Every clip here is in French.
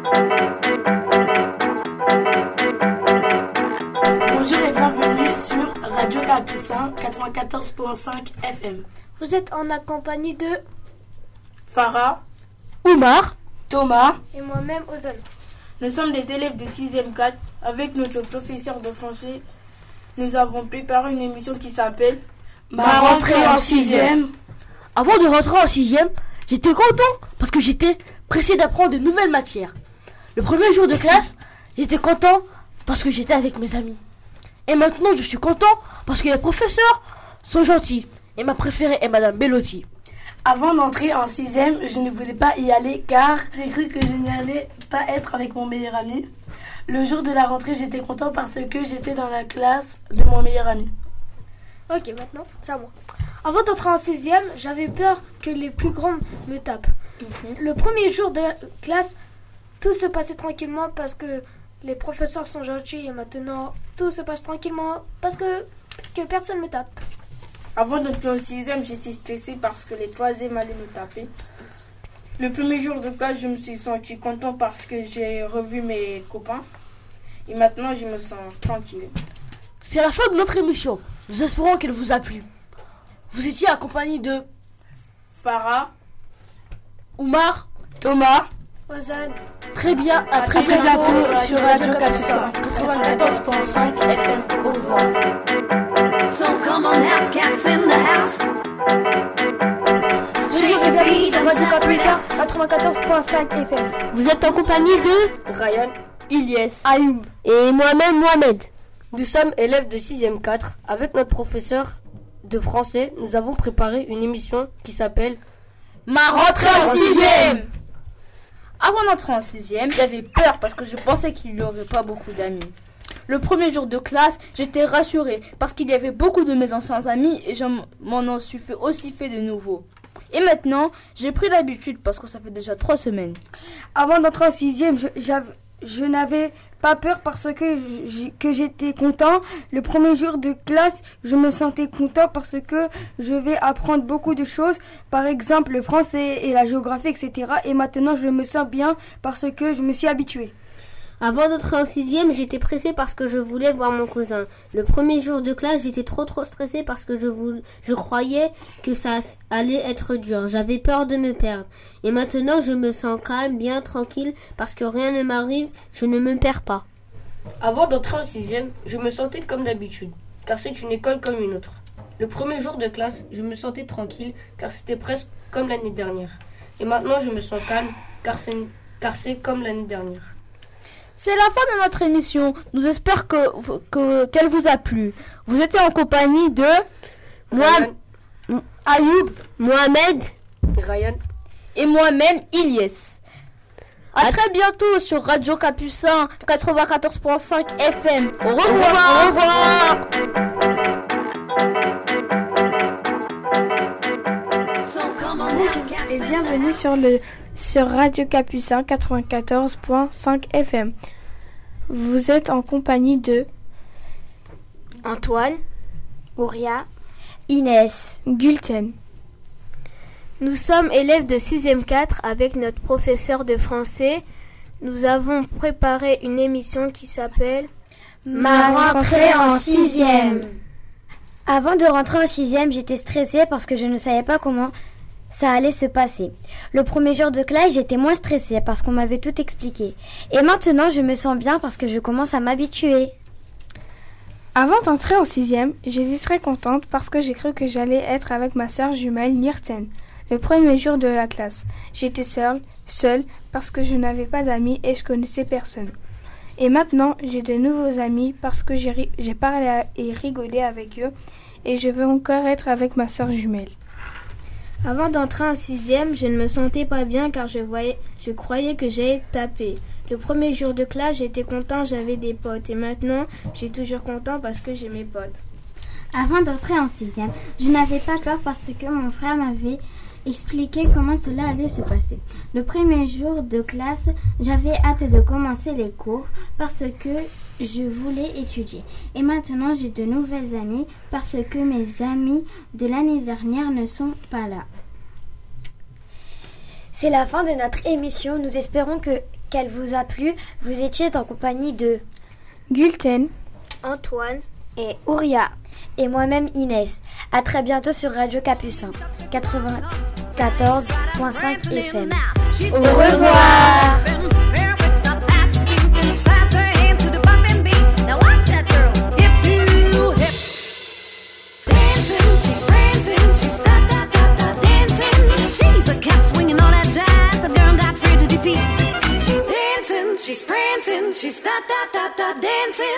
Bonjour et bienvenue sur Radio Capucin 94.5 FM. Vous êtes en compagnie de Farah, Oumar, Thomas et moi-même Ozan. Nous sommes des élèves de 6e 4. Avec notre professeur de français, nous avons préparé une émission qui s'appelle Ma rentrée en 6e. Avant de rentrer en 6e, j'étais content parce que j'étais pressé d'apprendre de nouvelles matières. Le premier jour de classe, j'étais content parce que j'étais avec mes amis. Et maintenant, je suis content parce que les professeurs sont gentils. Et ma préférée est Madame Bellotti. Avant d'entrer en 6e, je ne voulais pas y aller car j'ai cru que je n'allais pas être avec mon meilleur ami. Le jour de la rentrée, j'étais content parce que j'étais dans la classe de mon meilleur ami. Ok, maintenant, c'est à moi. Avant d'entrer en 6e, j'avais peur que les plus grands me tapent. Le premier jour de classe, tout se passait tranquillement parce que les professeurs sont gentils et maintenant, tout se passe tranquillement parce que personne ne me tape. Avant d'entrer en 6e, j'étais stressée parce que les 3e allaient me taper. Le premier jour de classe, je me suis senti content parce que j'ai revu mes copains. Et maintenant, je me sens tranquille. C'est la fin de notre émission. Nous espérons qu'elle vous a plu. Vous étiez accompagné de Farah, Oumar, Thomas. Ozan. Très bien, à très bientôt sur Radio Capucin 94.5 FM. Au revoir. So come on, have cats in the house. Shake your feet and Radio separate. Capucin 94.5 FM. Vous êtes en compagnie de Ryan, Ilyes, Ayoub. et moi-même Mohamed. Nous sommes élèves de 6e 4. Avec notre professeur de français, nous avons préparé une émission qui s'appelle Ma rentrée en 6e. Avant d'entrer en 6e, j'avais peur parce que je pensais qu'il n'y aurait pas beaucoup d'amis. Le premier jour de classe, j'étais rassurée parce qu'il y avait beaucoup de mes anciens amis et je m'en suis aussi fait de nouveaux. Et maintenant, j'ai pris l'habitude parce que ça fait déjà 3 semaines. Avant d'entrer en 6e, je n'avais pas peur parce que j'étais content. Le premier jour de classe, je me sentais content parce que je vais apprendre beaucoup de choses. Par exemple, le français et la géographie, etc. Et maintenant, je me sens bien parce que je me suis habituée. Avant d'entrer en 6e, j'étais pressée parce que je voulais voir mon cousin. Le premier jour de classe, j'étais trop stressée parce que je croyais que ça allait être dur. J'avais peur de me perdre. Et maintenant, je me sens calme, bien tranquille, parce que rien ne m'arrive, je ne me perds pas. Avant d'entrer en 6e, je me sentais comme d'habitude, car c'est une école comme une autre. Le premier jour de classe, je me sentais tranquille, car c'était presque comme l'année dernière. Et maintenant, je me sens calme, car c'est comme l'année dernière. C'est la fin de notre émission. Nous espérons qu'elle vous a plu. Vous étiez en compagnie de Ayoub, Mohamed, Ryan et moi-même, Ilyes. À très bientôt sur Radio Capucin 94.5 FM. Au revoir. Au revoir. So come on, have cats Et in the bienvenue sur Radio Capucin 94.5 FM. Vous êtes en compagnie de Antoine, Auria, Inès. Gulten. Nous sommes élèves de 6e 4 avec notre professeur de français. Nous avons préparé une émission qui s'appelle Ma rentrée en 6e. Avant de rentrer en 6e, j'étais stressée parce que je ne savais pas comment ça allait se passer. Le premier jour de classe, j'étais moins stressée parce qu'on m'avait tout expliqué. Et maintenant, je me sens bien parce que je commence à m'habituer. Avant d'entrer en 6e, j'étais très contente parce que j'ai cru que j'allais être avec ma sœur jumelle Nirten. Le premier jour de la classe, j'étais seule parce que je n'avais pas d'amis et je connaissais personne. Et maintenant, j'ai de nouveaux amis parce que j'ai parlé et rigolé avec eux et je veux encore être avec ma sœur jumelle. Avant d'entrer en 6e, je ne me sentais pas bien car je croyais que j'allais taper. Le premier jour de classe, j'étais content, j'avais des potes. Et maintenant, je suis toujours content parce que j'ai mes potes. Avant d'entrer en 6e, je n'avais pas peur parce que mon frère m'avait expliqué comment cela allait se passer. Le premier jour de classe, j'avais hâte de commencer les cours parce que je voulais étudier. Et maintenant, j'ai de nouvelles amies parce que mes amis de l'année dernière ne sont pas là. C'est la fin de notre émission. Nous espérons qu'elle vous a plu. Vous étiez en compagnie de Gulten, Antoine et Ouria. Et moi-même Inès. À très bientôt sur Radio Capucin 94.5 FM. Au revoir. She's prancing, she's dancing.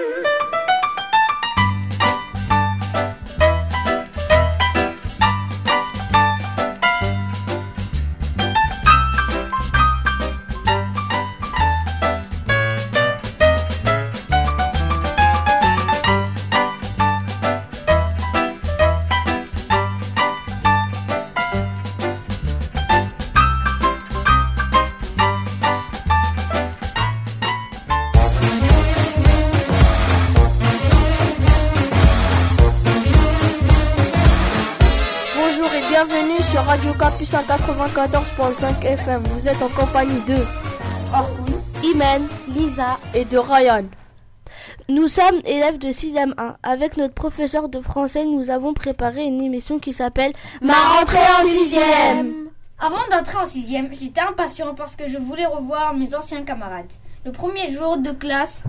Bienvenue sur Radio Capucin 94.5 FM. Vous êtes en compagnie de Orkun, Imen, Lisa et de Ryan. Nous sommes élèves de 6e 1. Avec notre professeur de français, nous avons préparé une émission qui s'appelle Ma rentrée en 6e. Avant d'entrer en 6e, j'étais impatient parce que je voulais revoir mes anciens camarades. Le premier jour de classe,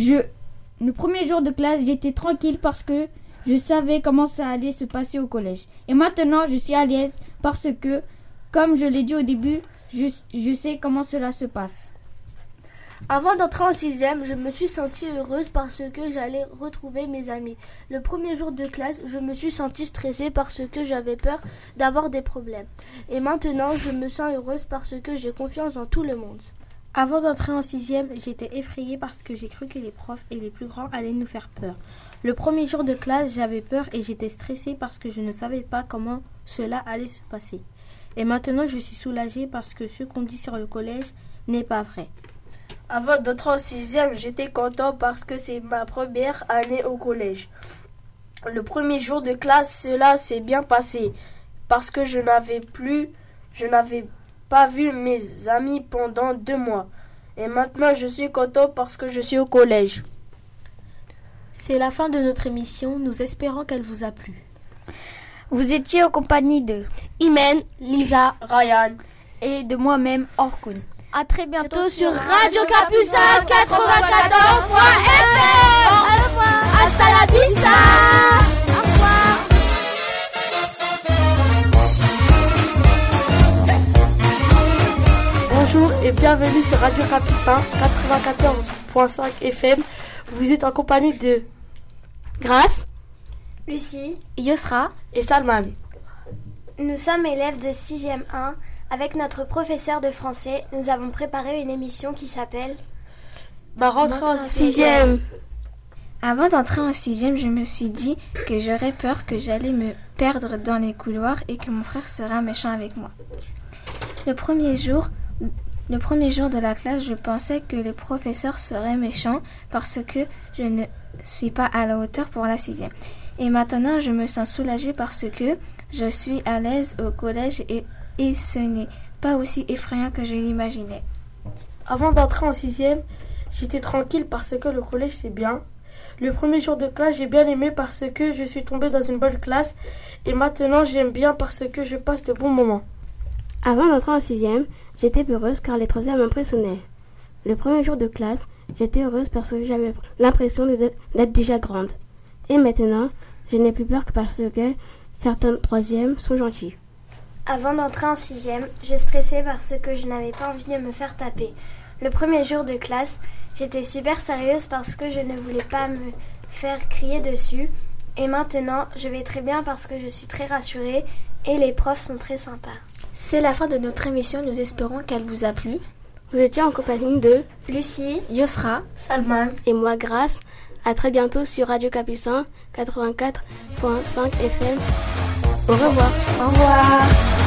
j'étais tranquille parce que je savais comment ça allait se passer au collège. Et maintenant, je suis à l'aise parce que, comme je l'ai dit au début, je sais comment cela se passe. Avant d'entrer en 6e, je me suis sentie heureuse parce que j'allais retrouver mes amis. Le premier jour de classe, je me suis sentie stressée parce que j'avais peur d'avoir des problèmes. Et maintenant, je me sens heureuse parce que j'ai confiance en tout le monde. Avant d'entrer en 6e, j'étais effrayée parce que j'ai cru que les profs et les plus grands allaient nous faire peur. Le premier jour de classe, j'avais peur et j'étais stressée parce que je ne savais pas comment cela allait se passer. Et maintenant, je suis soulagée parce que ce qu'on dit sur le collège n'est pas vrai. Avant d'entrer en 6e, j'étais content parce que c'est ma première année au collège. Le premier jour de classe, cela s'est bien passé parce que je n'avais pas vu mes amis pendant 2 mois. Et maintenant, je suis content parce que je suis au collège. C'est la fin de notre émission. Nous espérons qu'elle vous a plu. Vous étiez en compagnie de Imen, Lisa, Ryan et de moi-même, Orkun. À très bientôt sur Radio Capucin 94.FM. Au revoir. Hasta la vista. Au revoir. Bonjour et bienvenue sur Radio Capucin 94.5 FM. Vous êtes en compagnie de Grace, Lucie, Yosra et Salman. Nous sommes élèves de 6e 1. Avec notre professeur de français, nous avons préparé une émission qui s'appelle Ma rentrée en 6e. Avant d'entrer en 6e, je me suis dit que j'aurais peur que j'allais me perdre dans les couloirs et que mon frère sera méchant avec moi. Le premier jour de la classe, je pensais que les professeurs seraient méchants parce que je ne suis pas à la hauteur pour la 6e. Et maintenant, je me sens soulagée parce que je suis à l'aise au collège et ce n'est pas aussi effrayant que je l'imaginais. Avant d'entrer en 6e, j'étais tranquille parce que le collège c'est bien. Le premier jour de classe, j'ai bien aimé parce que je suis tombée dans une bonne classe. Et maintenant, j'aime bien parce que je passe de bons moments. Avant d'entrer en 6e, j'étais heureuse car les 3e m'impressionnaient. Le premier jour de classe, j'étais heureuse parce que j'avais l'impression d'être déjà grande. Et maintenant, je n'ai plus peur que parce que certains 3e sont gentils. Avant d'entrer en 6e, je stressais parce que je n'avais pas envie de me faire taper. Le premier jour de classe, j'étais super sérieuse parce que je ne voulais pas me faire crier dessus. Et maintenant, je vais très bien parce que je suis très rassurée et les profs sont très sympas. C'est la fin de notre émission, nous espérons qu'elle vous a plu. Vous étiez en compagnie de Lucie, Yosra, Salman et moi Grace. À très bientôt sur Radio Capucin 84.5 FM. Au revoir. Au revoir.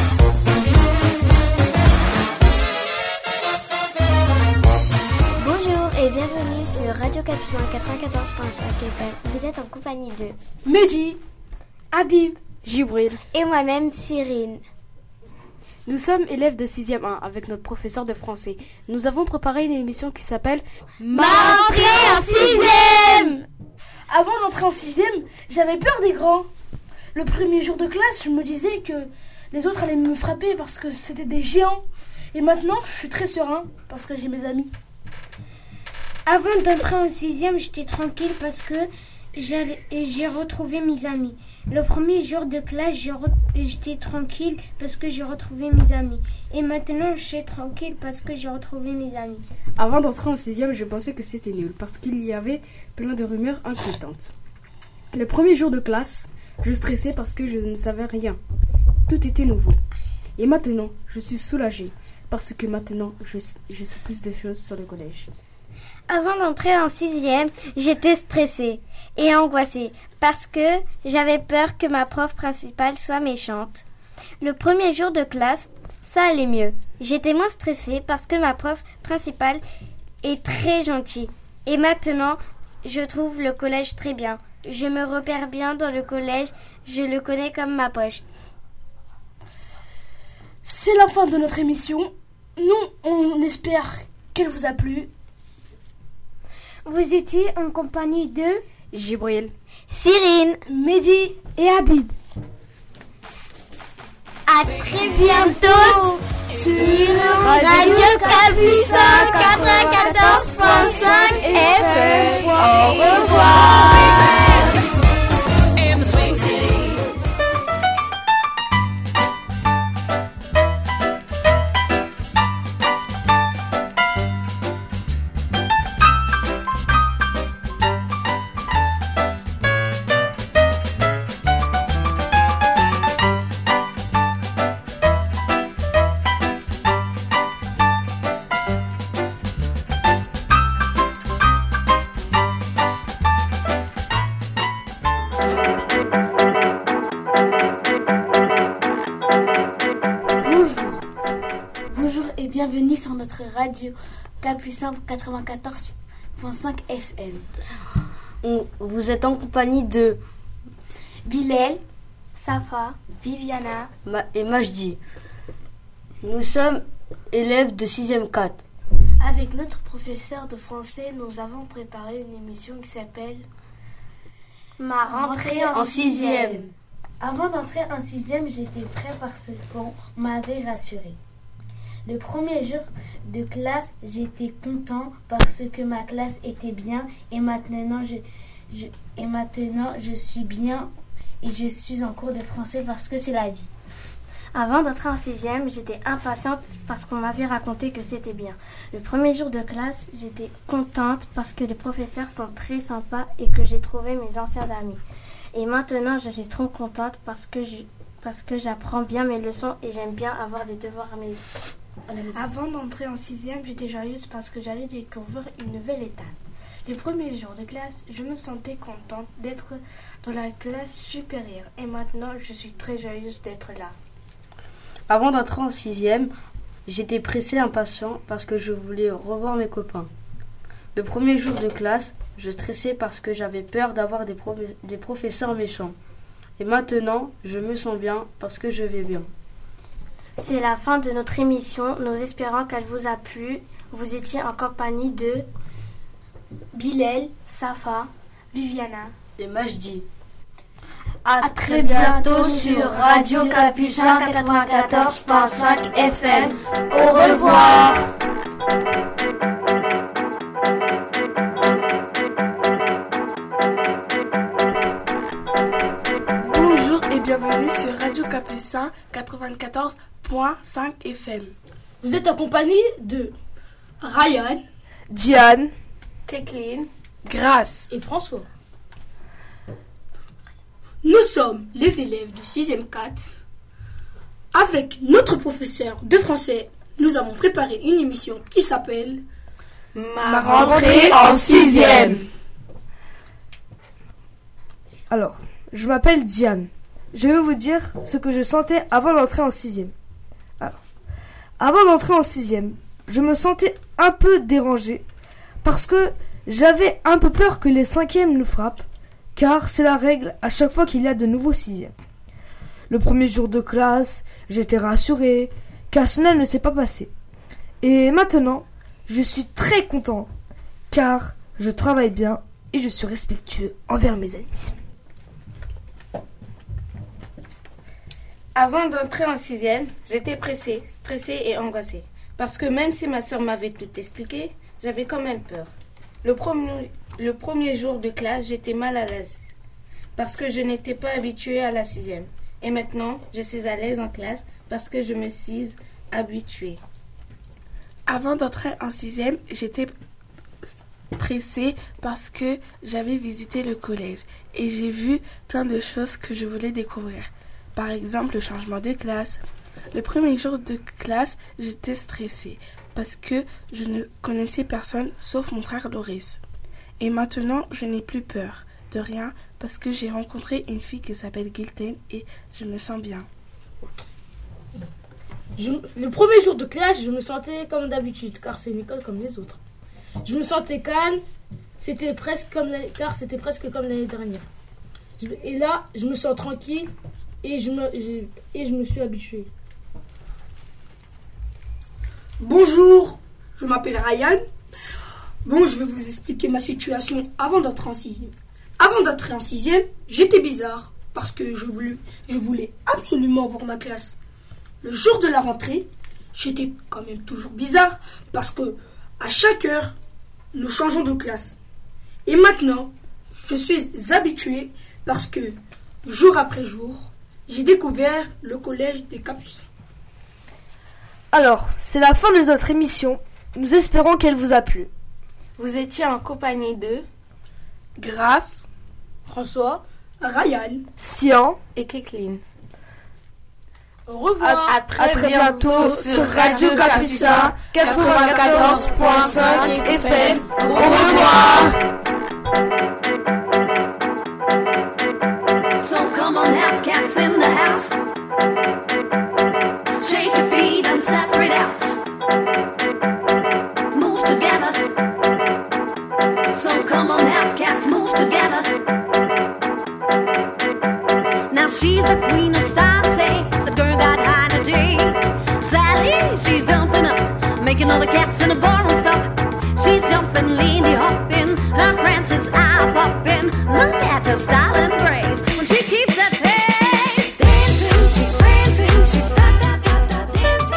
Bonjour et bienvenue sur Radio Capucin 94.5 FM. Vous êtes en compagnie de Mehdi, Habib, Jibril et moi-même Cyrine. Nous sommes élèves de 6e 1 avec notre professeur de français. Nous avons préparé une émission qui s'appelle Ma rentrée en 6e. Avant d'entrer en 6e, j'avais peur des grands. Le premier jour de classe, je me disais que les autres allaient me frapper parce que c'était des géants. Et maintenant, je suis très serein parce que j'ai mes amis. Avant d'entrer en 6e, j'étais tranquille parce que j'ai retrouvé mes amis. Le premier jour de classe, j'étais tranquille parce que j'ai retrouvé mes amis. Et maintenant, je suis tranquille parce que j'ai retrouvé mes amis. Avant d'entrer en 6e, je pensais que c'était nul parce qu'il y avait plein de rumeurs inquiétantes. Le premier jour de classe, je stressais parce que je ne savais rien. Tout était nouveau. Et maintenant, je suis soulagée parce que maintenant, je sais plus de choses sur le collège. Avant d'entrer en 6e, j'étais stressée et angoissée parce que j'avais peur que ma prof principale soit méchante. Le premier jour de classe, ça allait mieux. J'étais moins stressée parce que ma prof principale est très gentille. Et maintenant, je trouve le collège très bien. Je me repère bien dans le collège, je le connais comme ma poche. C'est la fin de notre émission. Nous, on espère qu'elle vous a plu. Vous étiez en compagnie de Gibril, Cyrine, Mehdi et Habib. À très bientôt sur Radio Capucin 94.5 FM. Au revoir. Bienvenue sur notre radio Capucin 94.5 FM. Vous êtes en compagnie de Bilal, Safa, Viviana et Majdi. Nous sommes élèves de 6e 4. Avec notre professeur de français, nous avons préparé une émission qui s'appelle Ma rentrée en 6e. Avant d'entrer en 6e, j'étais prêt parce qu'on m'avait rassuré. Le premier jour de classe, j'étais content parce que ma classe était bien et maintenant je suis bien et je suis en cours de français parce que c'est la vie. Avant d'entrer en 6e, j'étais impatiente parce qu'on m'avait raconté que c'était bien. Le premier jour de classe, j'étais contente parce que les professeurs sont très sympas et que j'ai trouvé mes anciens amis. Et maintenant, je suis trop contente parce que j'apprends bien mes leçons et j'aime bien avoir des devoirs à mes... Avant d'entrer en 6e, j'étais joyeuse parce que j'allais découvrir une nouvelle étape. Le premier jour de classe, je me sentais contente d'être dans la classe supérieure et maintenant je suis très joyeuse d'être là. Avant d'entrer en 6e, j'étais pressée, impatient parce que je voulais revoir mes copains. Le premier jour de classe, je stressais parce que j'avais peur d'avoir des professeurs méchants. Et maintenant, je me sens bien parce que je vais bien. C'est la fin de notre émission. Nous espérons qu'elle vous a plu. Vous étiez en compagnie de Bilal, Safa, Viviana et Majdi. À très bientôt sur Radio Capucin 94.5 FM. Au revoir. Bonjour et bienvenue sur Radio Capucin 94.5 FM. Vous êtes en compagnie de Ryan, Diane, Kathleen, Grace et François. Nous sommes les élèves de 6e 4. Avec notre professeur de français, nous avons préparé une émission qui s'appelle Ma rentrée en 6e. Alors, je m'appelle Diane. Je vais vous dire ce que je sentais avant d'entrer en 6e. Alors, avant d'entrer en 6e, je me sentais un peu dérangée parce que j'avais un peu peur que les 5e nous frappent, car c'est la règle à chaque fois qu'il y a de nouveaux 6e. Le premier jour de classe, j'étais rassurée, car cela ne s'est pas passé. Et maintenant, je suis très content, car je travaille bien et je suis respectueux envers mes amis. Avant d'entrer en 6e, j'étais pressée, stressée et angoissée. Parce que même si ma soeur m'avait tout expliqué, j'avais quand même peur. Le premier jour de classe, j'étais mal à l'aise. Parce que je n'étais pas habituée à la 6e. Et maintenant, je suis à l'aise en classe parce que je me suis habituée. Avant d'entrer en 6e, j'étais pressée parce que j'avais visité le collège et j'ai vu plein de choses que je voulais découvrir. Par exemple, le changement de classe. Le premier jour de classe, j'étais stressée parce que je ne connaissais personne sauf mon frère Loris. Et maintenant, je n'ai plus peur de rien parce que j'ai rencontré une fille qui s'appelle Gilten et je me sens bien. Le premier jour de classe, je me sentais comme d'habitude, car c'est une école comme les autres. Je me sentais calme, car c'était presque comme l'année dernière. Et là, je me sens tranquille et je me suis habitué. Bonjour, je m'appelle Ryan. Bon, je vais vous expliquer ma situation avant d'entrer en 6e. Avant d'entrer en 6e, j'étais bizarre parce que je voulais absolument voir ma classe. Le jour de la rentrée, j'étais quand même toujours bizarre parce que à chaque heure, nous changeons de classe. Et maintenant, je suis habitué parce que jour après jour, j'ai découvert le collège des Capucins. Alors, c'est la fin de notre émission. Nous espérons qu'elle vous a plu. Vous étiez en compagnie de Grâce, François, Ryan, Sian et Keklin. Au revoir. À très bientôt sur Radio Capucin 94.5 FM. Au revoir. So come on, have cats in the house. Shake your feet and separate out. Move together. So come on, have cats, move together. Now she's the queen of style today. The girl got high energy. Sally, she's jumping up, making all the cats in the bar and stop. She's jumping, leaning, hopping, her prances eye popping. Look at her style and grace when she keeps that pace. She's dancing, she's prancing, she's dancing.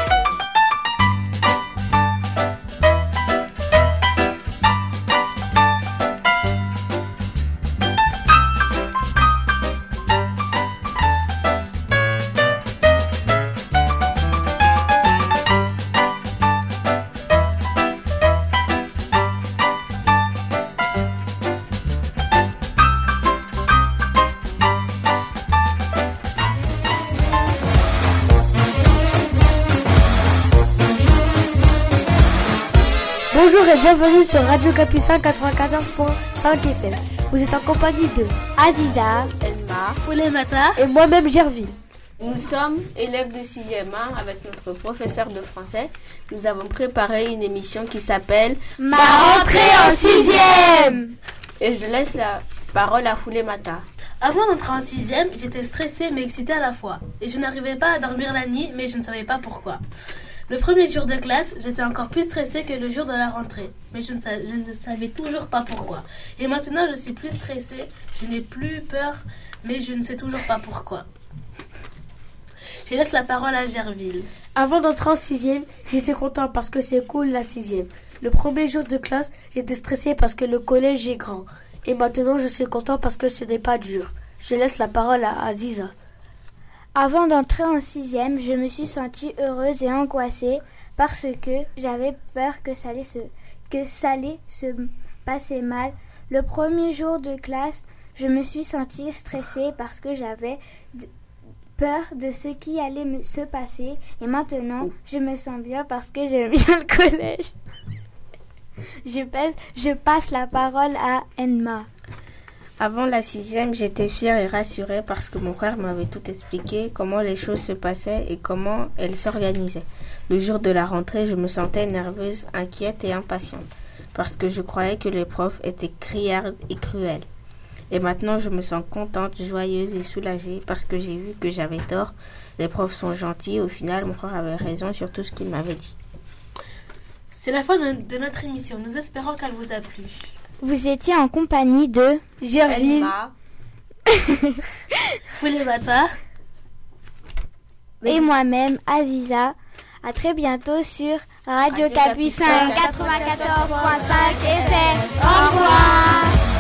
Bonjour et bienvenue sur Radio Capucin 94.5 FM. Vous êtes en compagnie de Aziza, Elma, Poulemata et moi-même Gerville. Nous sommes élèves de 6e avec notre professeur de français. Nous avons préparé une émission qui s'appelle Ma rentrée en 6e. Et je laisse la parole à Poulemata. Avant d'entrer en 6e, j'étais stressée mais excitée à la fois. Et je n'arrivais pas à dormir la nuit, mais je ne savais pas pourquoi. Le premier jour de classe, j'étais encore plus stressée que le jour de la rentrée. Mais je ne savais toujours pas pourquoi. Et maintenant, je suis plus stressée, je n'ai plus peur, mais je ne sais toujours pas pourquoi. Je laisse la parole à Gerville. Avant d'entrer en 6e, j'étais content parce que c'est cool la 6e. Le premier jour de classe, j'étais stressée parce que le collège est grand. Et maintenant, je suis content parce que ce n'est pas dur. Je laisse la parole à Aziza. Avant d'entrer en 6e, je me suis sentie heureuse et angoissée parce que j'avais peur que ça allait se passer mal. Le premier jour de classe, je me suis sentie stressée parce que j'avais peur de ce qui allait se passer. Et maintenant, je me sens bien parce que j'aime bien le collège. Je passe la parole à Enma. Avant la 6e, j'étais fière et rassurée parce que mon frère m'avait tout expliqué, comment les choses se passaient et comment elles s'organisaient. Le jour de la rentrée, je me sentais nerveuse, inquiète et impatiente parce que je croyais que les profs étaient criards et cruels. Et maintenant, je me sens contente, joyeuse et soulagée parce que j'ai vu que j'avais tort. Les profs sont gentils. Au final, mon frère avait raison sur tout ce qu'il m'avait dit. C'est la fin de notre émission. Nous espérons qu'elle vous a plu. Vous étiez en compagnie de Gerville, Foulimata et moi-même, Aziza. À très bientôt sur Radio Capucin 94.5 FM. Au revoir.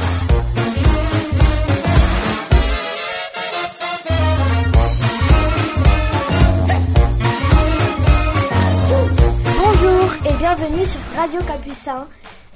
Bonjour et bienvenue sur Radio Capucin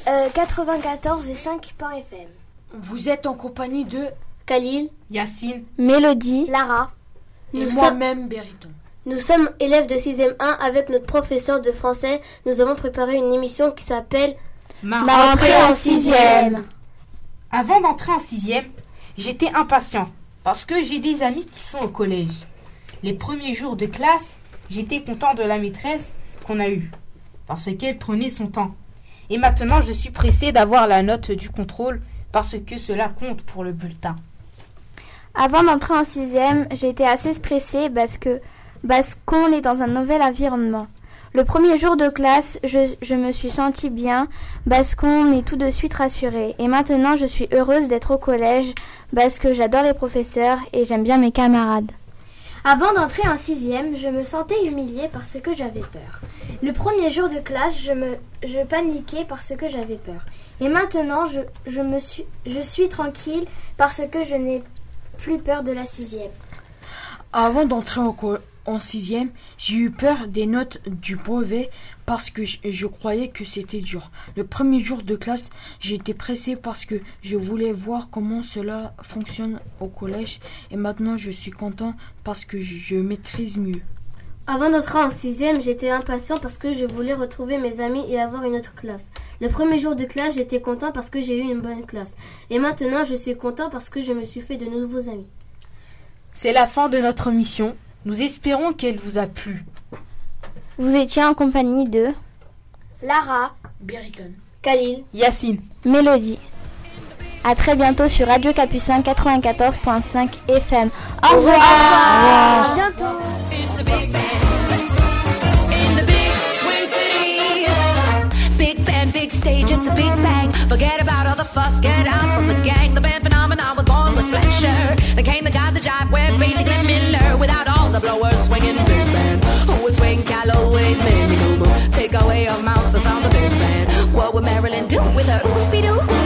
94.5 FM. Vous êtes en compagnie de Khalil, Yacine, Mélodie, Lara et moi-même Bériton. Nous sommes élèves de 6e 1 avec notre professeur de français. Nous avons préparé une émission qui s'appelle Ma rentrée en 6e. Avant d'entrer en 6e, j'étais impatient parce que j'ai des amis qui sont au collège. Les premiers jours de classe, j'étais content de la maîtresse qu'on a eue parce qu'elle prenait son temps. Et maintenant, je suis pressé d'avoir la note du contrôle parce que cela compte pour le bulletin. Avant d'entrer en 6e, j'étais assez stressée parce qu'on est dans un nouvel environnement. Le premier jour de classe, je me suis sentie bien parce qu'on est tout de suite rassuré. Et maintenant, je suis heureuse d'être au collège parce que j'adore les professeurs et j'aime bien mes camarades. Avant d'entrer en 6e, je me sentais humiliée parce que j'avais peur. Le premier jour de classe, je paniquais parce que j'avais peur. Et maintenant, je suis tranquille parce que je n'ai plus peur de la 6e. Avant d'entrer en 6e, j'ai eu peur des notes du brevet parce que je croyais que c'était dur. Le premier jour de classe, j'ai été pressée parce que je voulais voir comment cela fonctionne au collège. Et maintenant, je suis content parce que je maîtrise mieux. Avant d'entrer en 6e, j'étais impatient parce que je voulais retrouver mes amis et avoir une autre classe. Le premier jour de classe, j'étais content parce que j'ai eu une bonne classe. Et maintenant, je suis content parce que je me suis fait de nouveaux amis. C'est la fin de notre mission. Nous espérons qu'elle vous a plu. Vous étiez en compagnie de Lara, Bériton, Khalil, Yacine, Mélodie. À très bientôt sur Radio Capucin 94.5 FM. Au revoir. À bientôt. Big stage, it's a big bang. Forget about all the fuss, get out from the gang. The band phenomenon was born with Fletcher. Then came the guys to jive with basically Miller. Without all the blowers swinging big band. Who was swing Calloway's man, you know, take away your mouse, the sound of big band. What would Marilyn do with her? Oopie-doo.